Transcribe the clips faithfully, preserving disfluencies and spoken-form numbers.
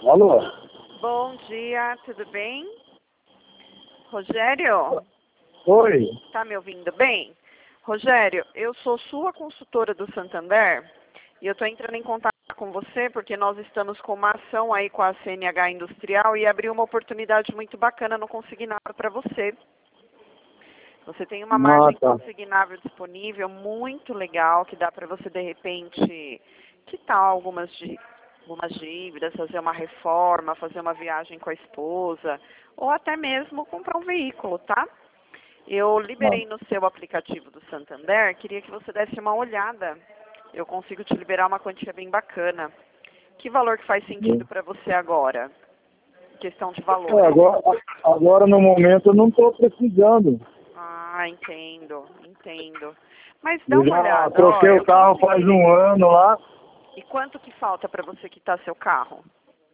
Alô? Bom dia, tudo bem? Rogério? Oi. Tá me ouvindo bem? Rogério, eu sou sua consultora do Santander e eu estou entrando em contato com você porque nós estamos com uma ação aí com a C N H Industrial e abriu uma oportunidade muito bacana no consignado para você. Você tem uma margem Ah, tá. consignável disponível muito legal que dá para você de repente quitar algumas dí- algumas dívidas, fazer uma reforma, fazer uma viagem com a esposa ou até mesmo comprar um veículo, tá? Eu liberei no seu aplicativo do Santander, queria que você desse uma olhada. Eu consigo te liberar uma quantia bem bacana. Que valor que faz sentido para você agora? Questão de valor. É, agora, agora, no momento, eu não estou precisando. Ah, entendo, entendo. Mas dá Eu uma já olhada. troquei Ó, o eu carro consegui. faz um ano lá. E quanto que falta para você quitar seu carro?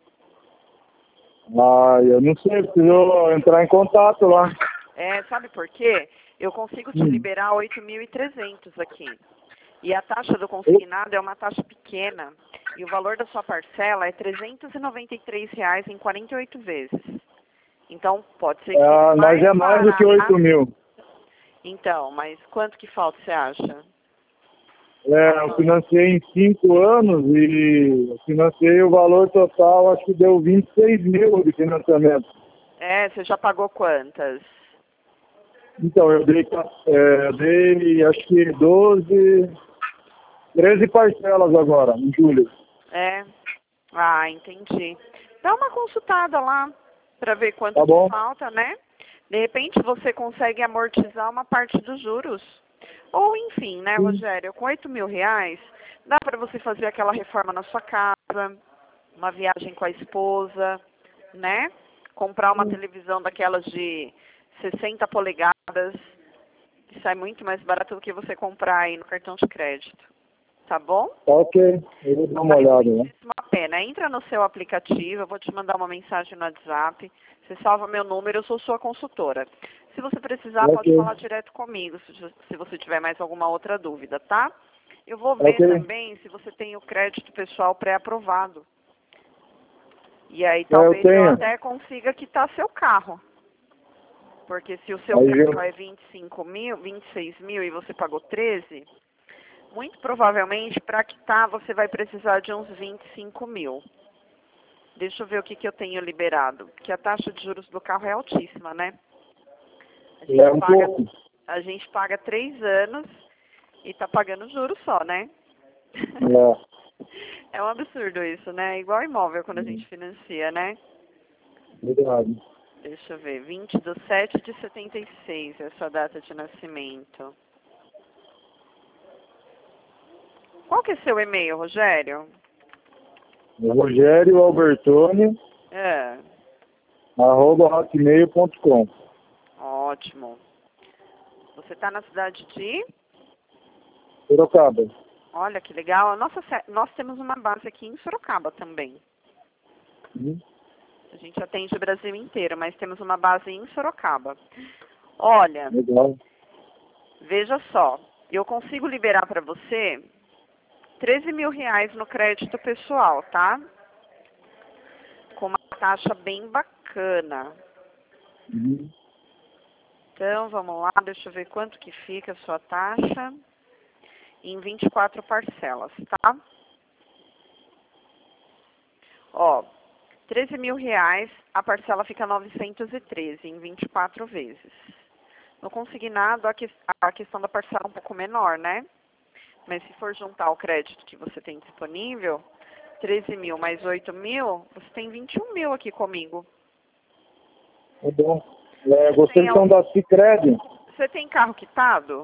Ah, eu não sei, preciso entrar em contato lá. É, sabe por quê? Eu consigo te Hum. liberar oito mil e trezentos aqui. E a taxa do consignado é uma taxa pequena. E o valor da sua parcela é trezentos e noventa e três reais em quarenta e oito vezes. Então, pode ser que Ah, fique mas mais é mais do que barato. oito mil. Então, mas quanto que falta, você acha? É, eu financei em cinco anos e eu financei o valor total, acho que deu vinte e seis mil de financiamento. É, você já pagou quantas? Então, eu dei, é, eu dei acho que doze, treze parcelas agora, em julho. É. Ah, entendi. Dá uma consultada lá para ver quanto Tá que bom? falta, né? De repente você consegue amortizar uma parte dos juros. Ou enfim, né, Sim. Rogério, com oito mil reais, dá para você fazer aquela reforma na sua casa, uma viagem com a esposa, né? Comprar uma televisão daquelas de sessenta polegadas, que sai muito mais barato do que você comprar aí no cartão de crédito. Tá bom? Tá ok, eu vou dar uma Vale olhada, né? muitíssimo a pena. Entra no seu aplicativo, eu vou te mandar uma mensagem no WhatsApp. Você salva meu número, eu sou sua consultora. Se você precisar, Ok. pode falar direto comigo, se, se você tiver mais alguma outra dúvida, tá? Eu vou ver Ok. também se você tem o crédito pessoal pré-aprovado. E aí É, eu talvez eu tenho. até consiga quitar seu carro. Porque se o seu Aí carro eu, é vinte e cinco mil, vinte e seis mil e você pagou treze, muito provavelmente para quitar você vai precisar de uns vinte e cinco mil. Deixa eu ver o que, que eu tenho liberado. Porque a taxa de juros do carro é altíssima, né? A gente é um paga, pouco. a gente paga três anos e tá pagando juros só, né? É, É um absurdo isso, né? Igual imóvel quando a gente financia, né? verdade. Deixa eu ver. vinte de sete de setenta e seis, essa data de nascimento. Qual que é seu e-mail, Rogério? Rogério Albertoni, É, arroba hotmail ponto com. ótimo. Você tá na cidade de... Sorocaba. Olha que legal. A nossa, se- nós temos uma base aqui em Sorocaba também. Hum, A gente atende o Brasil inteiro, mas temos uma base em Sorocaba. Olha, Legal. veja só. Eu consigo liberar para você treze mil reais no crédito pessoal, tá? Com uma taxa bem bacana. Uhum. Então, vamos lá. Deixa eu ver quanto que fica a sua taxa. Em vinte e quatro parcelas, tá? Ó, treze mil reais, a parcela fica novecentos e treze em vinte e quatro vezes. No consignado, a, que, a questão da parcela é um pouco menor, né? Mas se for juntar o crédito que você tem disponível, treze mil mais oito mil, você tem vinte e um mil aqui comigo. É bom. É, Você vocês tem, são al- da Sicredi? você tem carro quitado?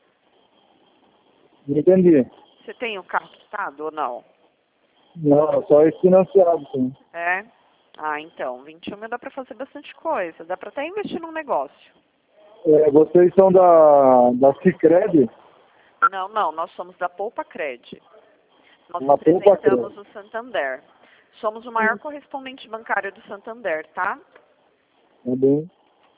Não entendi. Você tem o carro quitado ou não? Não, só esse financiado, sim. É? Ah, então, vinte e um mil dá para fazer bastante coisa. Dá para até investir num negócio. É, vocês são da, da Sicredi? Não, não, nós somos da Poupa Cred. Nós Na Poupa representamos o Santander. Somos o maior correspondente bancário do Santander, tá? Tá bem.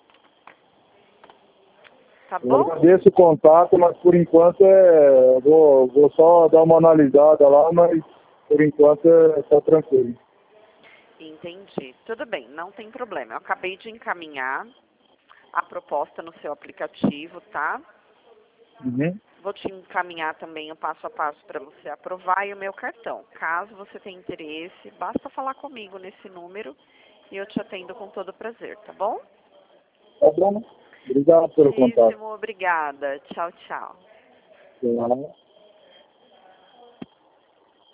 Tá Eu bom? agradeço o contato, mas por enquanto é. eu Vou, vou só dar uma analisada lá, mas por enquanto é tá tranquilo. Entendi. Tudo bem, não tem problema. Eu acabei de encaminhar a proposta no seu aplicativo, tá? Uhum. Vou te encaminhar também o passo a passo para você aprovar e o meu cartão. Caso você tenha interesse, basta falar comigo nesse número e eu te atendo com todo prazer, tá bom? Tá bom. Obrigado pelo contato. Muitíssimo obrigada. Tchau, tchau. Tchau.